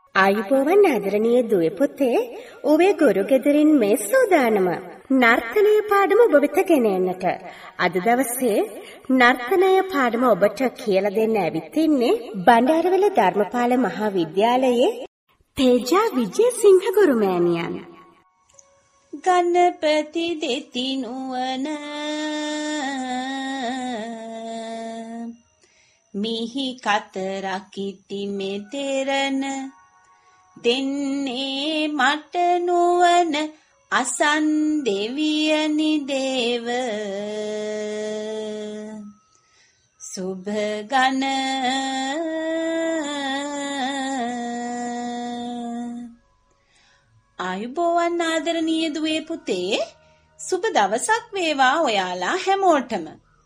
ආයුබෝවන් ආදරණීය දුවේ පුතේ, ඔබේ ගුරු ගෙදරින් මේ සූදානම නර්තනීය පාඩම ඔබ වෙත ගෙන එන්නට. අද දවසේ නර්තනීය පාඩම ඔබට කියලා දෙන්න ඇවිත් ඉන්නේ බණ්ඩාරවල ධර්මපාල මහා විද්‍යාලයේ තේජා විජේසිංහ ගුරු මෑණියන්. ගණපති දෙති නුවණ මිහි කතරක් ඉති මෙතරන දෙන්නේ මට නුවණ අසන් දෙවියනි දේව සුභ ගණ ආයුබෝවන් ආදරණීය දුවේ පුතේ, සුබ දවසක් වේවා ඔයාලා හැමෝටම.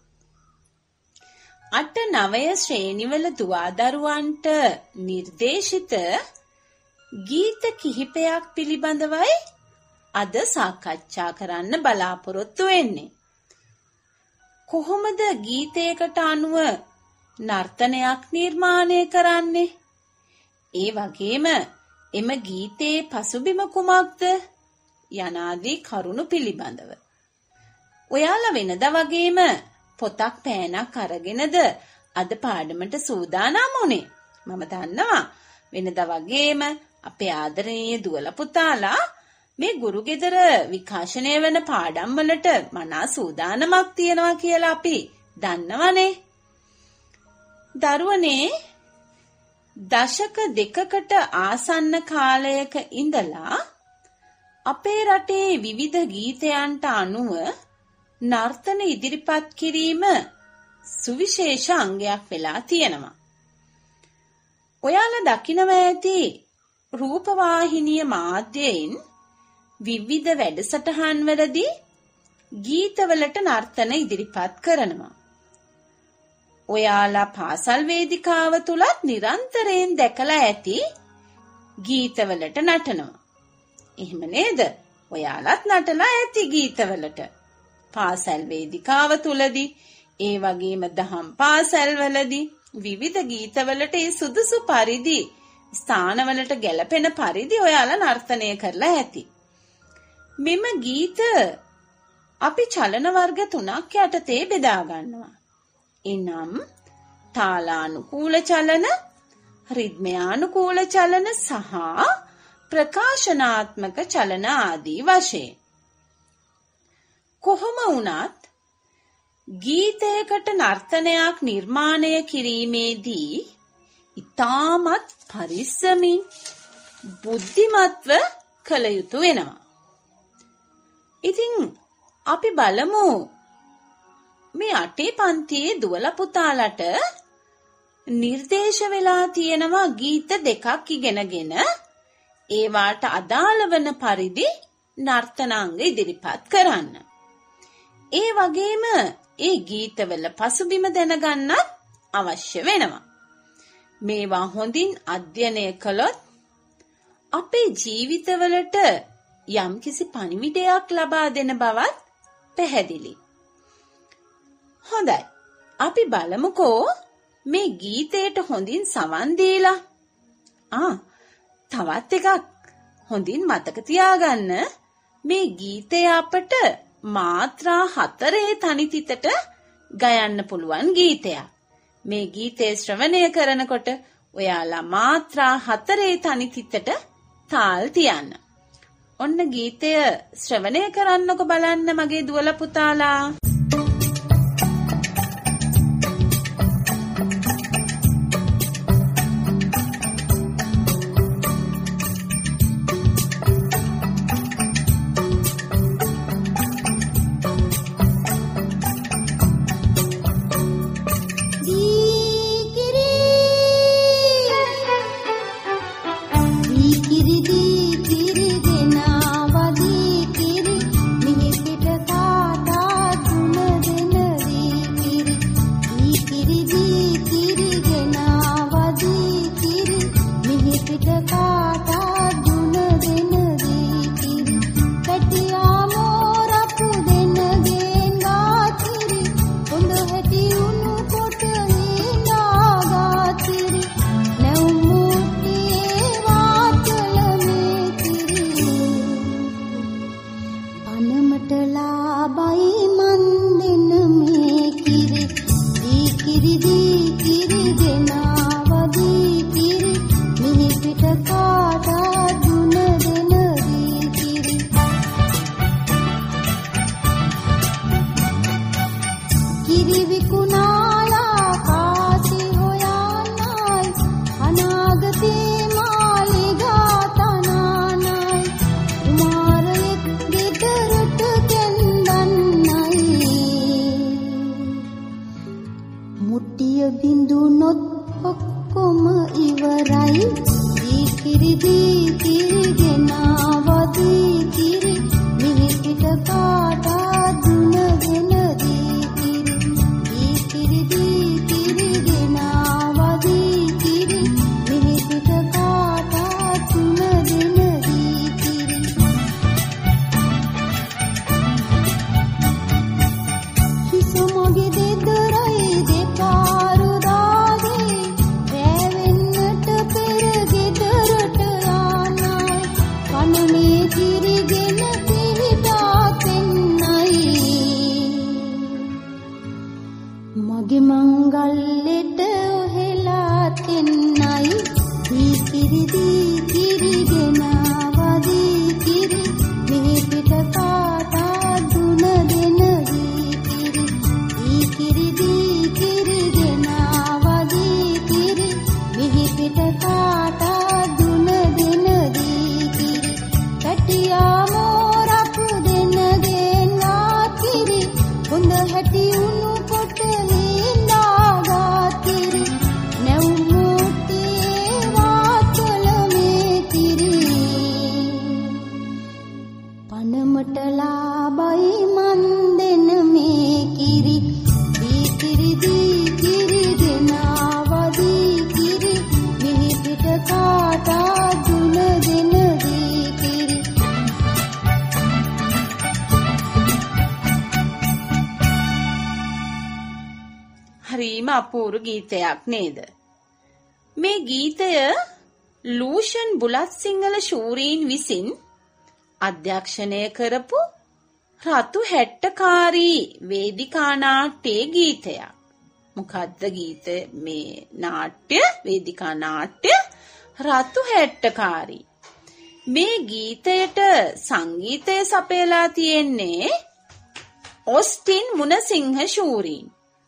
8-9 ශ්‍රේණිවල දුවදරුවන්ට නිර්දේශිත ගීත කිහිපයක් පිළිබඳවයි අද සාකච්ඡා කරන්න බලාපොරොත්තු වෙන්නේ. කොහොමද ගීතයකට අනුව නර්තනයක් නිර්මාණය කරන්නේ? ඒ වගේම එම ගීතයේ පසුබිම කුමක්ද යනාදී කරුණු පිළිබඳව. ඔයාලා වෙනදා වගේම පොතක් පෑනක් අරගෙනද අද පාඩමට සූදානම් වුණේ? මම දන්නවා වෙනදා වගේම අපේ ආදරණීය දුවලා පුතාලා මේ ගුරු ගෙදර විකාශනය වෙන පාඩම් වලට මනා සූදානමක් තියනවා කියලා අපි දන්නවනේ. දරුවනේ, දශක 2කට ආසන්න කාලයක ඉඳලා අපේ රටේ විවිධ ගීතයන්ට අනුව නර්තන ඉදිරිපත් කිරීම සුවිශේෂ අංගයක් වෙලා තියෙනවා. ඔයාලා දකිනවා ඇති රූපවාහිනිය මාධ්‍යයෙන් විවිධ වැඩසටහන් වලදී ගීතවලට නර්තන ඉදිරිපත් කරනවා. ඔයාලා පාසල් වේදිකාව තුලත් නිරන්තරයෙන් දැකලා ඇති ගීතවලට නටනවා. එහෙම නේද? ඔයාලත් නටලා ඇති ගීතවලට. පාසල් වේදිකාව තුලදී, ඒ වගේම දහම් පාසල් වලදී විවිධ ගීතවලට ඒ සුදුසු පරිදි ස්ථානවලට ගැලපෙන පරිදි ඔයාලා නර්තනය කරලා ඇති. මෙම ගීත අපි චලන වර්ග 3ක් යටතේ බෙදා ගන්නවා. එනම් තාලානුකූල චලන, රිද්මයානුකූල චලන සහ ප්‍රකාශනාත්මක චලන ආදී වශයෙන්. කොහොම වුණත් ගීතයකට නර්තනයක් නිර්මාණය කිරීමේදී ඉතාමත් පරිස්සමින් බුද්ධිමත්ව කළ යුතු වෙනවා. ඉතින් අපි බලමු මේ 8 පන්තියේ දුවලා පුතාලට නිර්දේශ වෙලා තියෙනවා ගීත 2ක් ඉගෙනගෙන ඒවාට අදාළ වන පරිදි නර්තනාංග ඉදිරිපත් කරන්න. ඒ වගේම ඒ ගීතවල පසුබිම දැනගන්නත් අවශ්‍ය වෙනවා. මේවා හොඳින් අධ්‍යයනය කළොත් අපේ ජීවිතවලට යම්කිසි පණිවිඩයක් ලබා දෙන බවත් පැහැදිලි. හොඳයි, අපි බලමුකෝ මේ ගීතයට හොඳින් සවන් දීලා. තවත් එකක් හොඳින් මතක තියාගන්න, මේ ගීතය අපට මාත්‍රා 4 තනිතිතට ගයන්න පුළුවන් ගීතයක්. මේ ගීතය ශ්‍රවණය කරනකොට ඔයාලා මාත්‍රා 4 තනිතිතට තාල් තියන්න. ඔන්න ගීතය ශ්‍රවණය කරන්නකො බලන්න මගේ දුවලා පුතාලා. Kiri dena wadi kiri, mihi pita tata හරිම අපූර්ව ගීතයක් නේද? මේ ගීතය ලූෂන් බුලත් සිංහල ශූරීන් විසින් අධ්‍යක්ෂණය කරපු රතු හැට්ටකාරී වේදිකා නාට්‍යයේ ගීතයක්. මොකද්ද ගීතය? මේ නාට්‍ය වේදිකා නාට්‍ය රතු හැට්ටකාරී. මේ ගීතයට සංගීතය සපයලා තියෙන්නේ ඔස්ටින් මුණසිංහ ශූරීන්.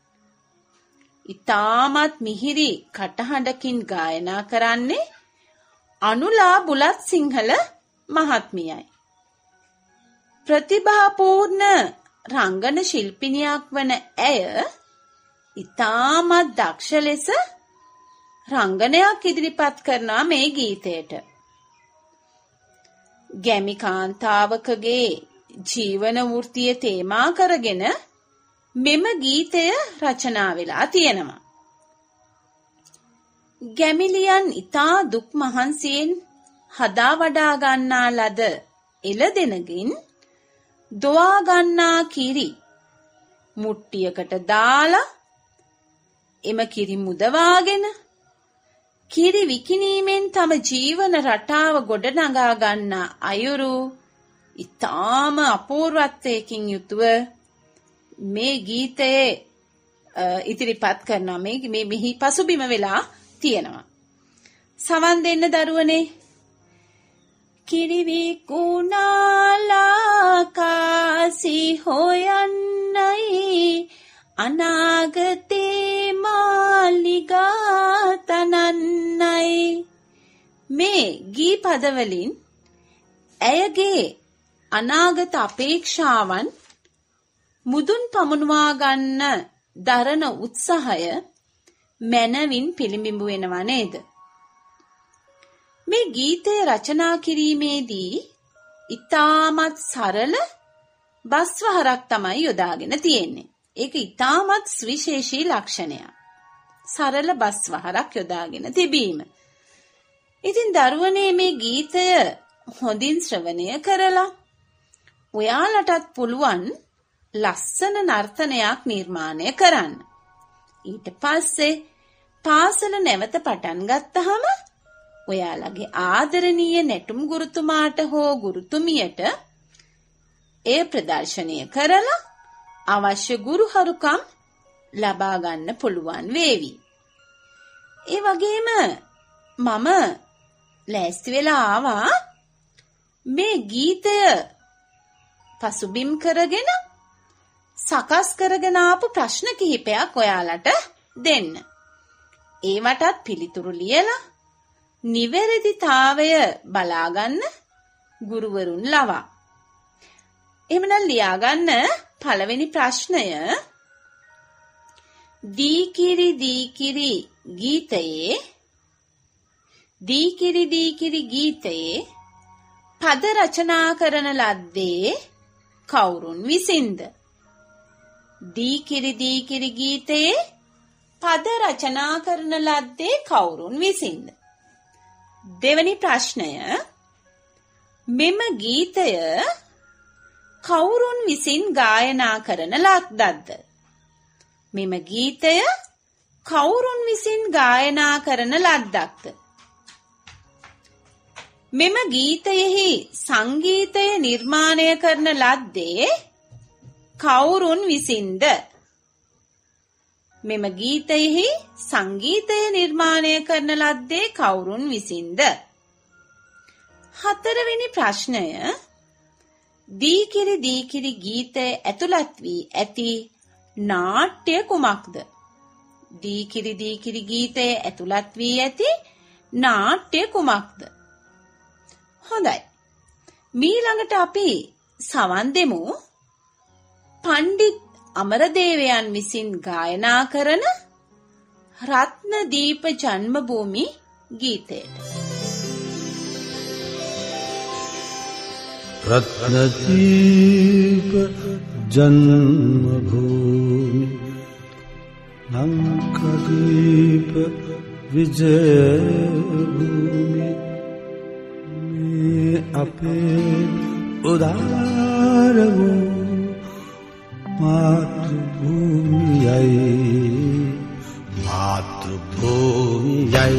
ඉතාමත් මිහිරි කටහඬකින් ගායනා කරන්නේ අනුලා බුලත් සිංහල මහත්මියයි. ප්‍රතිභාපූර්ණ රංගන ශිල්පිනියක් වන ඇය ඉතාමත් දක්ෂ ලෙස රංගනයක් ඉදිරිපත් කරනවා මේ ගීතයට. ගැමි කාන්තාවකගේ ජීවන වෘත්තිය තේමා කරගෙන මෙම ගීතය රචනා වෙලා තියෙනවා. ගැමිලියන් ඉතා දුක් මහන්සියෙන් හදා වඩා ගන්නා ලද එළදෙනකින් දොවා ගන්නා කිරි මුට්ටියකට දාලා එම කිරි මුදවාගෙන කිරි විකිණීමෙන් තම ජීවන රටාව ගොඩනගා ගන්නා අයුරු ඉතාම අපූර්වත්වයකින් යුතුව මේ ගීතයේ ඉදිරිපත් කරනවා. මේ මෙහි පසුබිම වෙලා තියෙනවා. සවන් දෙන්න දරුවනේ. කිරි විකුණාලා කාසි හොයන්නයි අනාගතේ මාලිගා තනන්නයි. මේ ගී පදවලින් ඇයගේ අනාගත අපේක්ෂාවන් මුදුන් පමුණවා ගන්න දරන උත්සාහය මනවින් පිළිඹු වෙනවා නේද? මේ ගීතය රචනා කිරීමේදී ඉතාමත් සරල බස්වහරක් තමයි යොදාගෙන තියෙන්නේ. ඒක ඉතාමත් සුවිශේෂී ලක්ෂණයක්. සරල බස්වහරක් යොදාගෙන තිබීම. ඉතින් දරුවනේ මේ ගීතය හොඳින් ශ්‍රවණය කරලා ඔයාලටත් පුළුවන් ලස්සන නර්තනයක් නිර්මාණය කරන්න. ඊට පස්සේ පාසල නැවත පටන් ගත්තහම ඔයාලගේ ආදරණීය නැටුම් ගුරුතුමාට හෝ ගුරුතුමියට එය ප්‍රදර්ශනය කරලා අවශ්‍ය ගුරුහරුකම් ලබා ගන්න පුළුවන් වේවි. ඒ වගේම මම ලෑස්ති වෙලා ආවා මේ ගීතය පසුබිම් කරගෙන සකස් කරගෙන ආපු ප්‍රශ්න කිහිපයක් ඔයාලට දෙන්න. ඒවටත් පිළිතුරු ලියලා නිවැරදිතාවය බලාගන්න ගුරුවරුන් ලවා. එහෙමනම් ලියාගන්න පළවෙනි ප්‍රශ්නය. දීකිරි දීකිරි ගීතයේ දීකිරි දීකිරි ගීතයේ පද රචනා කරන ලද්දේ කවුරුන් විසින්ද? දීකිරි දීකිරි ගීතයේ පද රචනා කරන ලද්දේ කවුරුන් විසින්ද? දෙවැනි ප්‍රශ්නය, මෙම ගීතය කවුරුන් විසින් ගායනා කරන ලද්දක්ද? මෙම ගීතය කවුරුන් විසින් ගායනා කරන ලද්දක්ද? මෙම ගීතයෙහි සංගීතය නිර්මාණය කරන ලද්දේ කවුරුන් විසින්ද? මෙම ගීතයෙහි සංගීතය නිර්මාණය කරන ලද්දේ කවුරුන් විසින්ද? හතරවෙනි ප්‍රශ්නය, දීකිරි දීකිරි ගීතය ඇතුළත් වී ඇති නාට්‍ය කුමක්ද? දීකිරි දීකිරි ගීතය ඇතුළත් වී ඇති නාට්‍ය කුමක්ද? හොඳයි. මීළඟට අපි සවන් දෙමු පණ්ඩිත් අමරදේවයන් විසින් ගායනා කරන රත්නදීප ජන්මභූමි ගීතයට. रत्नदीप जन्मभूमि लंकादीप विजयभूमि में अपे उदार वो मातृभूमि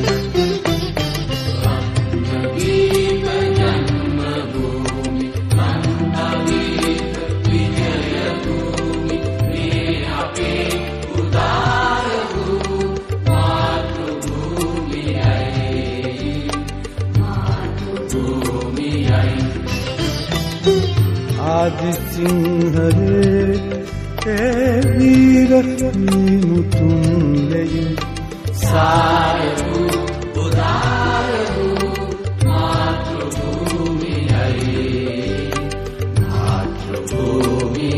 आदि सिंह रे वीर मुतुंदे सारू उदारू मातृभूमि मातृभूमि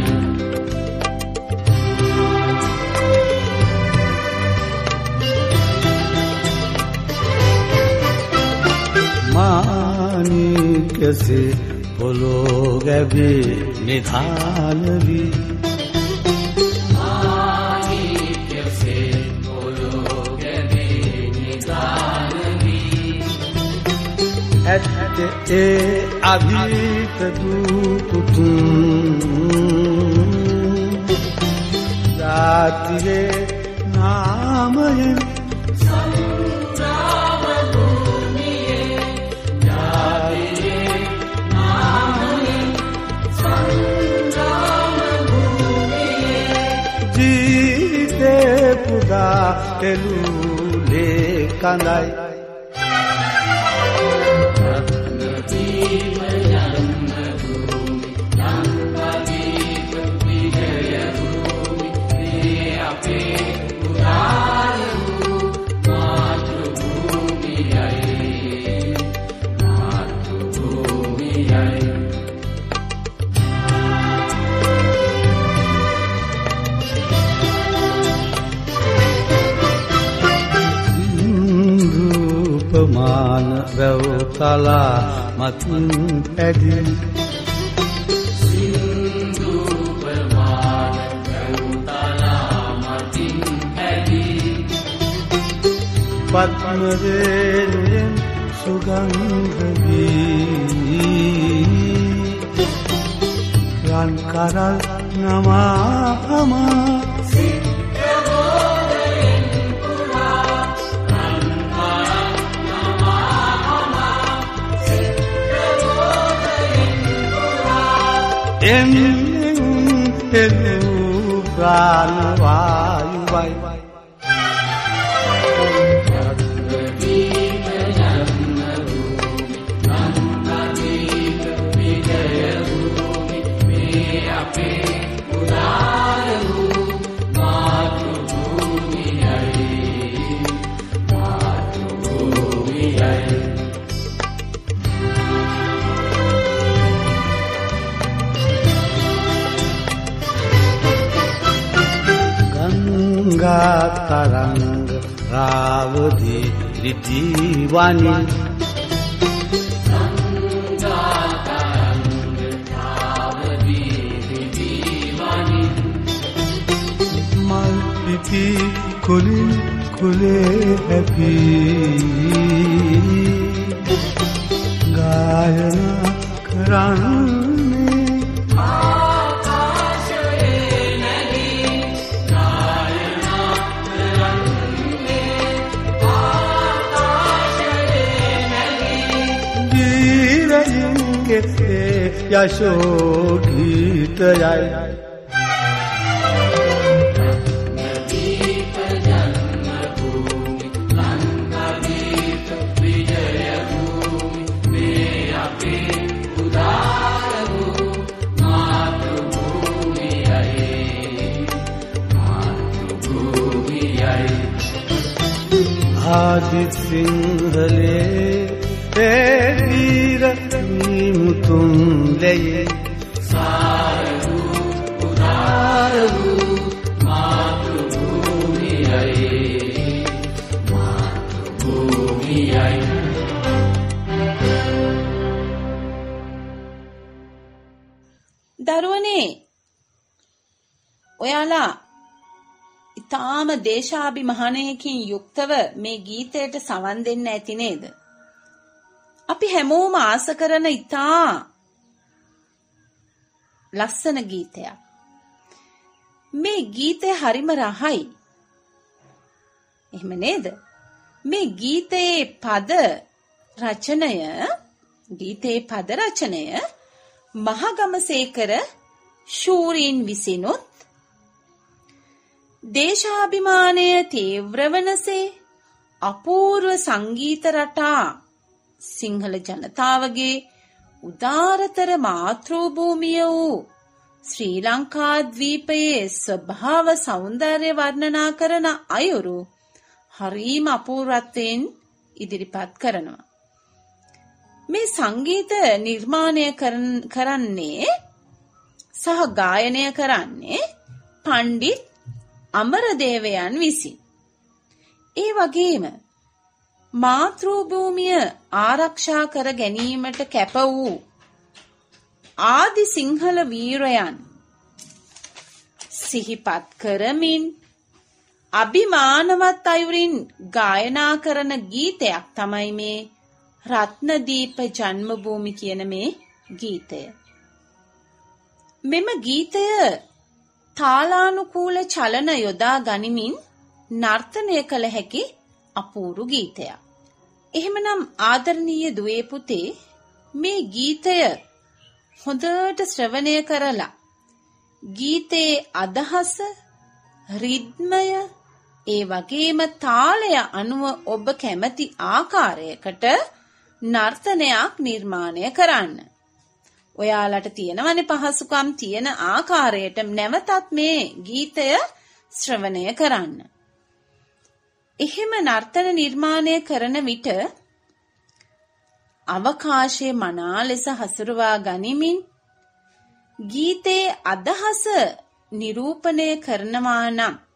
मानिक से बोलो गबे निधान भी मानिक से बोलो गबे निधान भी ऐते अभीत दूकुतुम जाति रे नाम है तेलुले कंदाई रत्नदीप जन्मभूमि लंकादीप विजयभूमि में अपे उदार मातृभूमि मातृभूमि मान रवतला मतिन पैदी सिंधु मान रवतला मतिन पैदी पद्म रेणु सुगंध भी रंकरा नमा हमा प्राणवायु रत्नदीप जन्मभूमि लंकादीप विजयभूमि में अपे उदार मातृभूमि मातृभूमि गंगा तरंग රාවදී රිජීවනි මල් පිපි කුලින් කුලේ හැපි ගායනා කරන්නේ ආකාශයේ නැගී ගායනා කරන්නේ ආකාශයේ නැගී වීරයන්ගේ යශෝ ගීතයයි ආදි සිංහලේ වීර නිමුතුන් ලේ සාරු උදාරු මාතෘභූමියයි මාතෘභූමියයි දරුවනේ ඔයාලා ඊටාම දේශාභිමානයකින් යුක්තව මේ ගීතයට සවන් දෙන්න ඇති නේද? අපි හැමෝම ආස කරන ඊටා ලස්සන ගීතයක්. මේ ගීතය හරිම රහයි. එහෙම නේද? මේ ගීතයේ පද රචනය මහගමසේකර ශූරීන් විසිනුත් දේශාභිමානය තීව්‍ර වනසේ අපූර්ව සංගීත රටා සිංහල ජනතාවගේ උදාරතර මාතෘභූමිය වූ ශ්‍රී ලංකා ද්වීපයේ ස්වභාව සෞන්දර්ය වර්ණනා කරන අයුරු හරිම අපූර්වත්වයෙන් ඉදිරිපත් කරනවා. මේ සංගීත නිර්මාණය කරන්නේ සහ ගායනය කරන්නේ පණ්ඩිත් අමරදේවයන් විසින්. ඒ වගේම මාතෘභූමිය ආරක්ෂා කර ගැනීමට කැප වූ ආදි සිංහල වීරයන් සිහිපත් කරමින් අභිමානවත් අයුරින් ගායනා කරන ගීතයක් තමයි මේ රත්නදීප ජන්මභූමි කියන මේ ගීතය. මෙම ගීතය තාලානුකූල චලන යොදා ගනිමින් නර්තනය කළ හැකි අපූරු ගීතයක්. එහෙමනම් ආදරණීය දුවේ පුතේ මේ ගීතය හොඳට ශ්‍රවණය කරලා ගීතයේ අදහස, රිද්මය, ඒ වගේම තාලය අනුව ඔබ කැමති ආකාරයකට නර්තනයක් නිර්මාණය කරන්න. ඔයාලට තියෙනවනේ පහසුකම් තියෙන ආකාරයට නැවතත් මේ ගීතය ශ්‍රවණය කරන්න. එහෙම නර්තන නිර්මාණය කරන විට අවකාශයේ මනා ලෙස හසුරුවා ගනිමින් ගීතයේ අදහස නිරූපණය කරනවා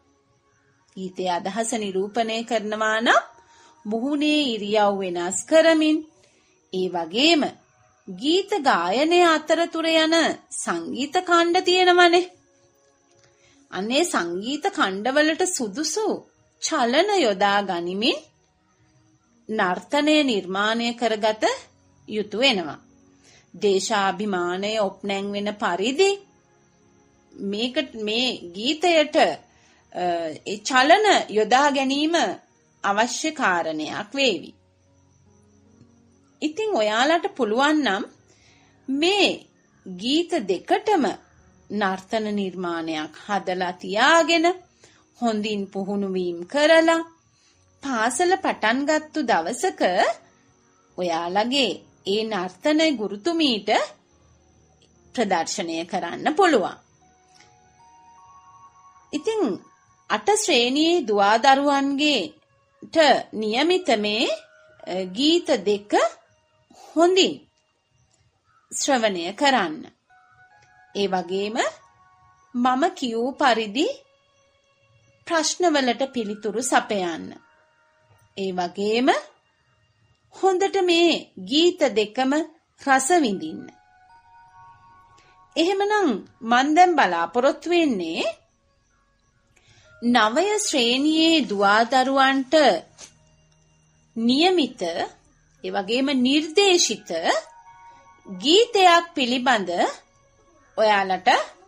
නම් මුහුණේ ඉරියව් වෙනස් කරමින් ඒ වගේම ගීත ගායනය අතරතුර යන සංගීත ඛණ්ඩ තියෙනවනේ. අනේ සංගීත ඛණ්ඩවලට සුදුසු චලන යොදා ගනිමින් නර්තනය නිර්මාණය කරගත යුතු වෙනවා. දේශාභිමානය ඔප්නැන් වෙන පරිදි මේ ගීතයට චලන යොදා ගැනීම අවශ්‍ය කාරණයක් වේවි. ඉතින් ඔයාලට පුළුවන් නම් මේ ගීත දෙකටම නර්තන නිර්මාණයක් හදලා තියාගෙන හොඳින් පුහුණු වීම කරලා පාසල පටන් ගත්තු දවසක ඔයාලගේ ඒ නර්තන ගුරුතුමීට ප්‍රදර්ශනය කරන්න පුළුවන්. ඉතින් 8 ශ්‍රේණියේ දුවදරුවන්ගේට નિયમિત මේ ගීත දෙක හොඳින් ශ්‍රවණය කරන්න. ඒ වගේම මම කියූ පරිදි ප්‍රශ්නවලට පිළිතුරු සපයන්න. ඒ වගේම හොඳට මේ ගීත දෙකම රස විඳින්න. එහෙමනම් මන් දැන් බලාපොරොත්තු වෙන්නේ නවය ශ්‍රේණියේ දුවදරුවන්ට નિયમિત ඒ වගේම නිර්දේශිත ගීතයක් පිළිබඳ ඔයාලට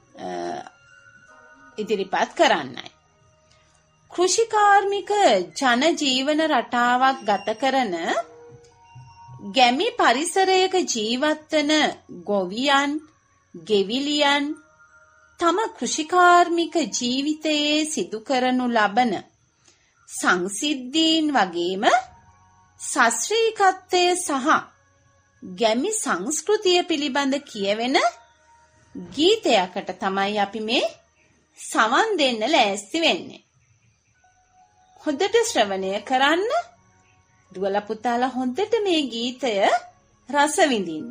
ඉදිරිපත් කරන්නයි. කෘෂිකාර්මික ජන ජීවන රටාවක් ගත කරන ගැමි පරිසරයක ජීවත් වන ගොවියන්, ගෙවිලියන් තම කෘෂිකාර්මික ජීවිතයේ සිදු කරනු ලබන සංසිද්ධීන් වගේම ශාස්ත්‍රීයත්වය සහ ගැමි සංස්කෘතිය පිළිබඳ කියවෙන ගීතයකට තමයි අපි මේ සවන් දෙන්න ලෑස්ති වෙන්නේ. හොඳට ශ්‍රවණය කරන්න. දුවල පුතාලා හොඳට මේ ගීතය රස විඳින්න.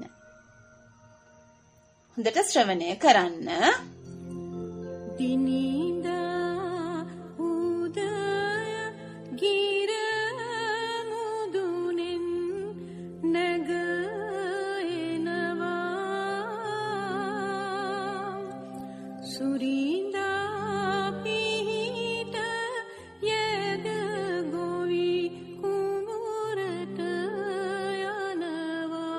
හොඳට ශ්‍රවණය කරන්න. දිනිදා උදය ගිර මුදුනෙන් නැග එනවා සුරින්දා පිහිට යද ගොවි කුඹුරට යනවා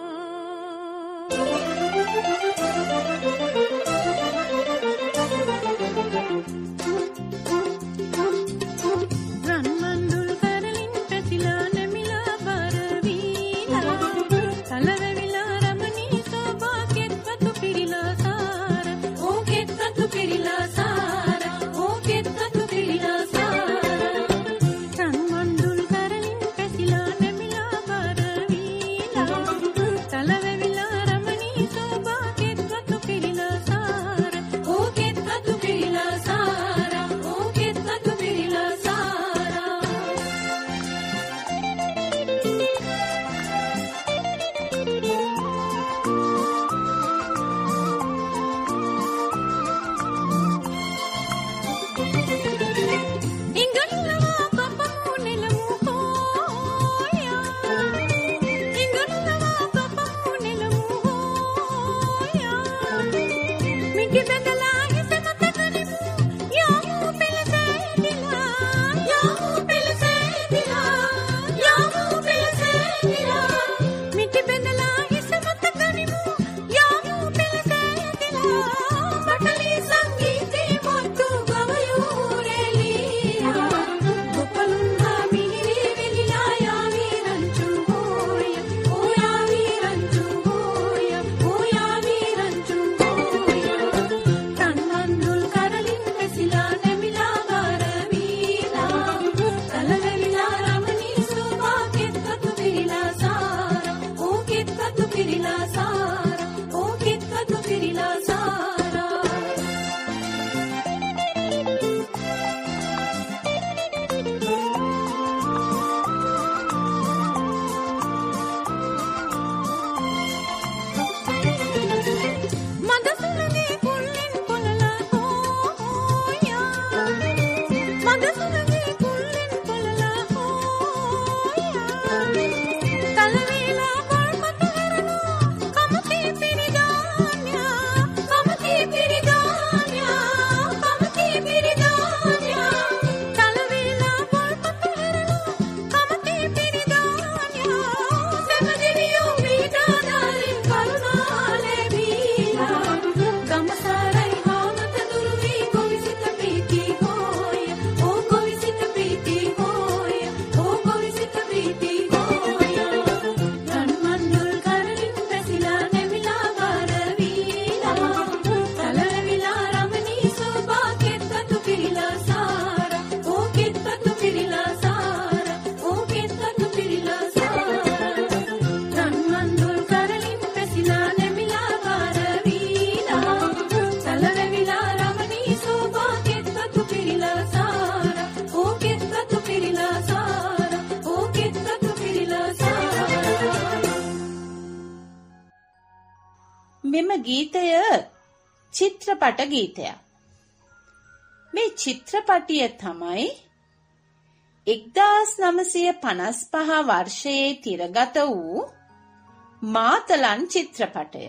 මෙම ගීතය චිත්‍රපට ගීතයක්. මේ චිත්‍රපටිය තමයි 1955 වර්ෂයේ තිරගත වූ මාතලන් චිත්‍රපටය.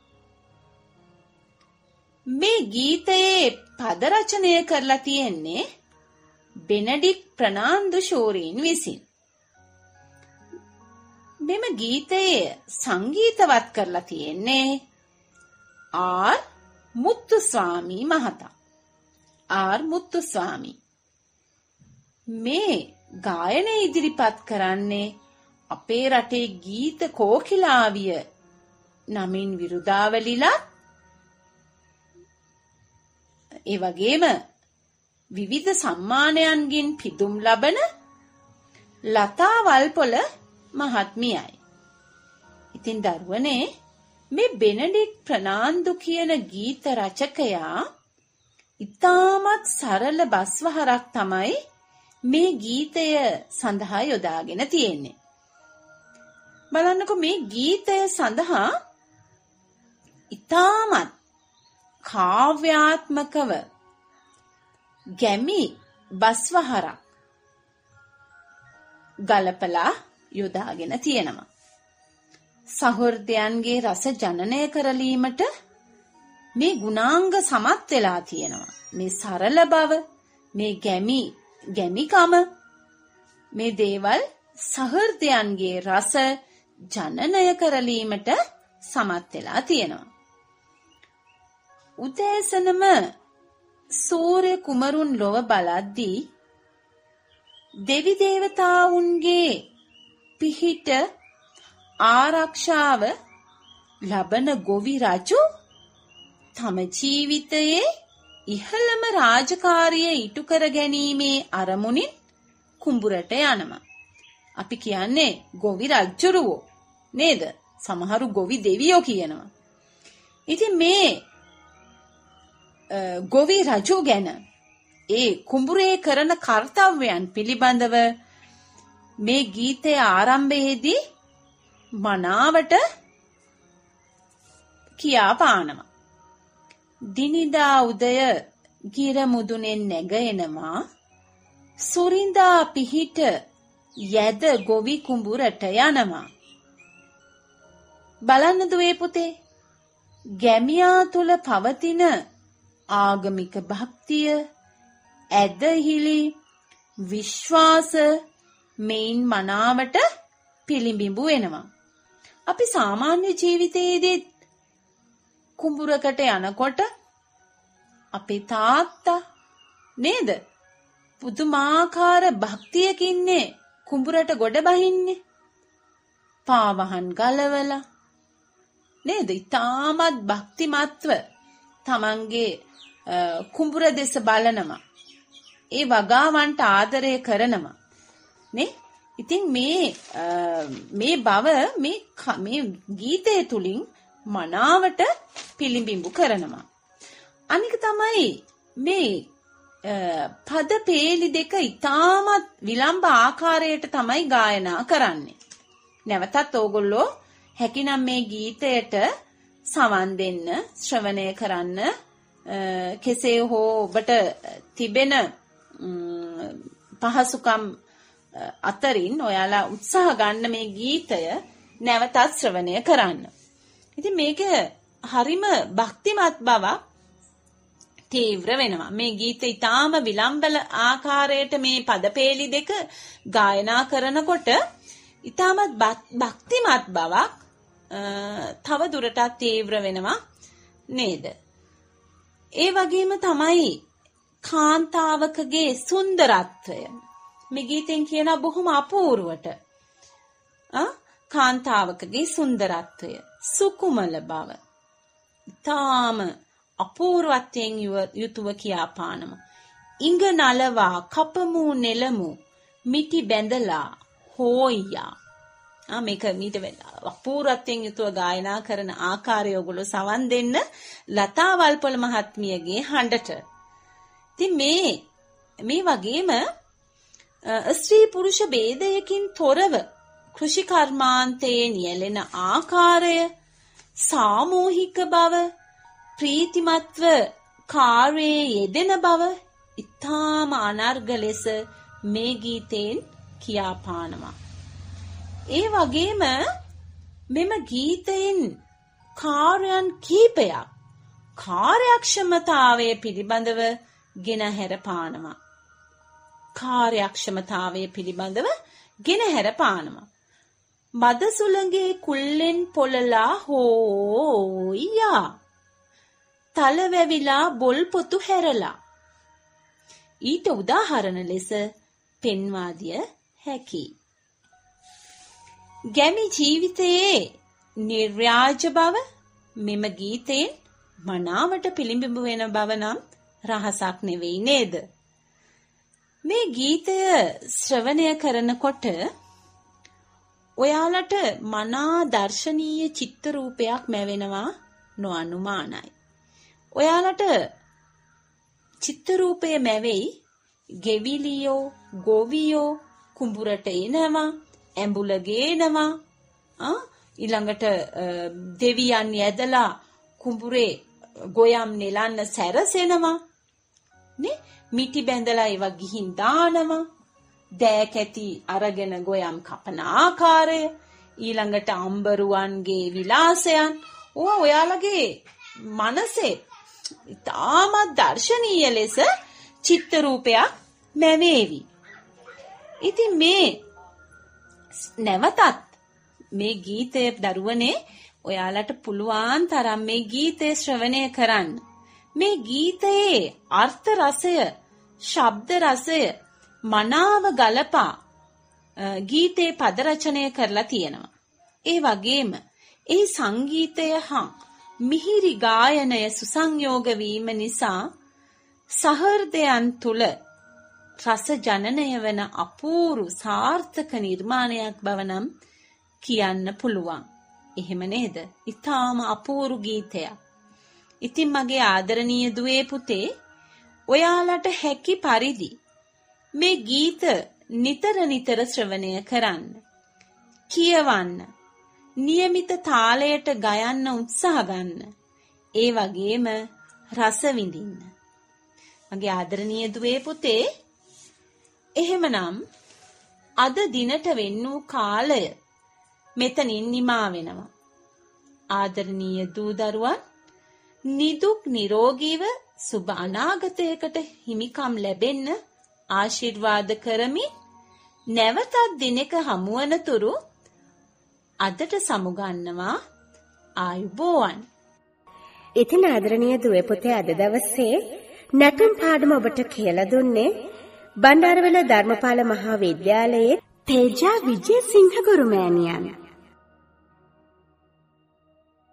මේ ගීතයේ පද රචනය කරලා තියෙන්නේ බෙනඩික් ප්‍රනාන්දු ශූරීන් විසින්. මෙම ගීතයේ සංගීතවත් කරලා තියෙන්නේ ආර් මුත්තුස්වාමී මහතා. ආර් මුත්තුස්වාමී මේ ගායනය ඉදිරිපත් කරන්නේ අපේ රටේ ගීත කෝකිලාවිය නමින් විරුදාවලිලා ඒ වගේම විවිධ සම්මානයන්ගෙන් පිදුම් ලබන ලතා වල්පොල මහත්මියයි. ඉතින් දරුවනේ මේ බෙනඩික් ප්‍රනාන්දු කියන ගීත රචකයා ඉතාමත් සරල බස්වහරක් තමයි මේ ගීතය සඳහා යොදාගෙන තියෙන්නේ. බලන්නකෝ මේ ගීතය සඳහා ඉතාමත් කාව්‍යාත්මකව ගැමි බස්වහරක් ගලපලා යොදාගෙන තියෙනවා. සහෘදයන්ගේ රස ජනනය කරලීමට මේ ගුණාංග සමත් වෙලා තියෙනවා. මේ සරල බව, මේ ගැමිකම, මේ දේවල් සහෘදයන්ගේ රස ජනනය කරලීමට සමත් වෙලා තියෙනවා. උදෑසනම සූර්ය කුමරුන් ලොව බලද්දී දෙවි දේවතාවුන්ගේ පිහිට ආරක්ෂාව ලබන ගොවි රජු තම ජීවිතයේ ඉහළම රාජකාරිය ඉටු කර ගැනීමේ අරමුණින් කුඹුරට යනවා. අපි කියන්නේ ගොවි රජුරුවෝ නේද? සමහරු ගොවි දෙවියෝ කියනවා. ඉතින් මේ ගොවි රජු ගැන ඒ කුඹුරේ කරන කර්තව්‍යයන් පිළිබඳව මේ ගීතයේ ආරම්භයේදී මනාවට කියා පානවා. දිනිදා උදය ගිර මුදුනෙන් නැගෙනවා, සුරින්දා පිහිට යැද ගොවි කුඹුරට යනවා. බලන්න දුවේ පුතේ, ගැමියා තුල පවතින ආගමික භක්තිය, ඇදහිලි, විශ්වාස මේන් මනාවට පිළිඹිඹු වෙනවා. අපි සාමාන්‍ය ජීවිතයේදී කුඹුරකට යනකොට අපේ තාත්තා නේද පුදුමාකාර භක්තියකින්නේ කුඹුරට ගොඩ බහින්නේ. පාවහන් ගලවලා නේද? ඉතාමත් භක්තිමත්ව තමන්ගේ කුඹුර දෙස බලනවා. ඒ වගාවන්ට ආදරය කරනවා නේ. ඉතින් මේ බව මේ ගීතය තුලින් මනාවට පිළිඹිඹු කරනවා. අනික තමයි මේ පද පේලි දෙක ඉතාමත් විලම්භ ආකාරයට තමයි ගායනා කරන්නේ. නැවතත් ඕගොල්ලෝ හැකිනම් මේ ගීතයට සවන් දෙන්න, ශ්‍රවණය කරන්න. කෙසේ හෝ ඔබට තිබෙන පහසුකම් අතරින් ඔයාලා උත්සාහ ගන්න මේ ගීතය නැවතත් ශ්‍රවණය කරන්න. ඉතින් මේක හරිම භක්තිමත් බවක් තීව්‍ර වෙනවා. මේ ගීත ඊටාම විලම්බල ආකාරයට මේ පදපේලි දෙක ගායනා කරනකොට ඊටාමත් භක්තිමත් බවක් තව දුරටත් තීව්‍ර වෙනවා නේද? ඒ වගේම තමයි කාන්තාවකගේ සුන්දරත්වය. මේ ගීතෙන් කියන බොහොම අපූර්වට කාන්තාවකගේ සුන්දරත්වය, සුකුමල බව ඊටාම අපූර්වත්වයෙන් යුතුව කියාපානම. ඉඟ නලවා කපමු නෙලමු මිටි බැඳලා හෝයියා. මේක මීට අපූර්වත්වයෙන් යුතුව ගායනා කරන ආකාරය ඔයගොල්ලෝ සවන් දෙන්න ලතා වල්පොල මහත්මියගේ හඬට. ඉතින් මේ වගේම ස්ත්‍රී පුරුෂ ભેදයකින් තොරව කෘෂි කර්මාන්තයේ නියැලෙන ආකාරය, සාමූහික බව, ප්‍රීතිමත්ව කාර්යයේ යෙදෙන බව ඉතාම අනර්ග ලෙස මේ ගීතයෙන් කියා පානවා. ඒ වගේම මෙම ගීතයෙන් කාර්යයන් කීපයක් කාර්යක්ෂමතාවය පිළිබඳව ගෙනහැර පානවා. කාර්යක්ෂමතාවය පිළිබඳව ගෙනහැර පානවා. මද සුළඟේ කුල්ලෙන් පොළලා හෝයියා තල වැවිලා බොල් පොතු හැරලා. ඊට උදාහරණ ලෙස පෙන්වා දිය හැකියි. ගැමි ජීවිතයේ නිර්ව්‍යාජ බව මෙම ගීතයෙන් මනාවට පිළිඹු වෙන බව නම් රහසක් නෙවෙයි නේද? මේ ගීතය ශ්‍රවණය කරනකොට ඔයාලට මනා දර්ශනීය චිත්ත රූපයක් මැවෙනවා නොඅනුමානයි. ඔයාලට චිත්ත රූපය මැවෙයි ගෙවිලියෝ ගොවියෝ කුඹුරට එනවා, ඇඹුල ගේනවා, ඊළඟට දෙවියන් යදලා කුඹුරේ ගොයම් නෙලන්න සැරසෙනවා නේ, මිටි බැඳලා ඒවා ගිහින් දානවා, දෑකැටි අරගෙන ගොයම් කපන ආකාරය, ඊළඟට අම්බරුවන්ගේ විලාසයන්, ඔයාලගේ මනසේ ඉතාමත් දර්ශනීය ලෙස චිත්ත රූපයක් මැවේවි. ඉතින් මේ නැවතත් මේ ගීතයේ දරුවනේ ඔයාලට පුළුවන් තරම් මේ ගීතය ශ්‍රවණය කරන්න. මේ ගීතයේ අර්ථ රසය, ශබ්ද රසය මනාව ගලපා ගීතේ පද රචනය කරලා තියෙනවා. ඒ වගේම ඒ සංගීතය හා මිහිරි ගායනය සුසංයෝග වීම නිසා සහෘදයන් තුල රස ජනනය වන අපූර්ව සාර්ථක නිර්මාණයක් බව නම් කියන්න පුළුවන්. එහෙම නේද? ඊටාම අපූර්ව ගීතයක්. ඉතින් මගේ ආදරණීය දුවේ පුතේ, ඔයාලට හැකි පරිදි මේ ගීත නිතර නිතර ශ්‍රවණය කරන්න, කියවන්න, નિયમિત තාලයට ගයන්න උත්සාහ ගන්න. ඒ වගේම රස විඳින්න. මගේ ආදරණීය දුවේ පුතේ, එහෙමනම් අද දිනට වෙන් වූ කාලය මෙතනින් නිමා වෙනවා. ආදරණීය දූ දරුවන් නිදුක් නිරෝගීව සුබ අනාගතයකට හිමිකම් ලැබෙන්න ආශිර්වාද කරමින් නැවතත් දිනක හමුවන තුරු අදට සමුගන්නවා ආයුබෝවන්. ඉතින් ආදරණීය දුවේ පුතේ, අද දවසේ නැටුම් පාඩම ඔබට කියලා දුන්නේ බණ්ඩාරවැල ධර්මපාල මහා විද්‍යාලයේ තේජා විජේසිංහ ගුරුමෑණියන්.